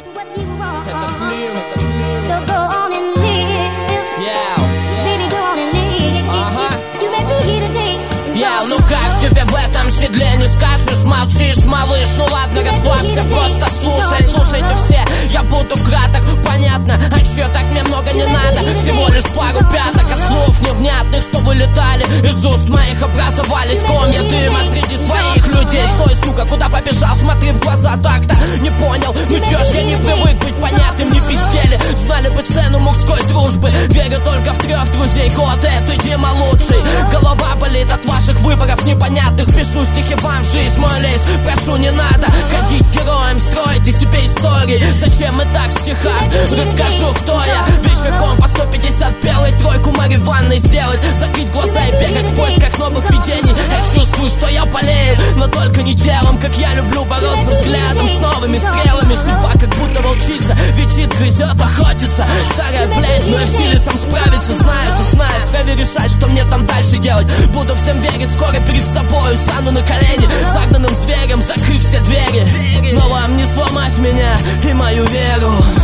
Это Плим, ну как тебе в этом седле не скажешь, молчишь, малыш? Ну ладно, расслабься, просто слушай. Слушайте все, я буду краток, понятно, а чё так мне много не надо? Всего лишь пару пяток от слов невнятных, что вылетали из уст моих, образовались комья дыма среди своих людей. Стой, сука, куда побежал? Смотри в глаза, так-то не понял. Ну чё ж, я не привык быть понятным, не пиздели. Знали бы цену мужской дружбы. Верю только в 3 друзей, год это Дима лучший. Голова болит от ваших выборов непонятных. Пишу стихи вам в жизнь, мой лезь. Прошу, не надо ходить героем, строите себе истории. Зачем мы так в стихах? Расскажу, кто я. Вечерком по 150 белой, тройку марихуаны сделать, закрыть глаза и бегать в поисках новых видений. Я чувствую, что я болею, но только не телом, как я люблю бороться взглядом с новыми стрелами. Судьба как будто волчица, вечит, грызет, охотится. Старая, блядь, но я в силе сам справиться. Знает и знает, вправе решать, что мне там дальше делать. Буду всем верить, скоро перед собой стану на колени, загнанным зверем, закрыв все двери. Но вам не сломать меня и мою веру.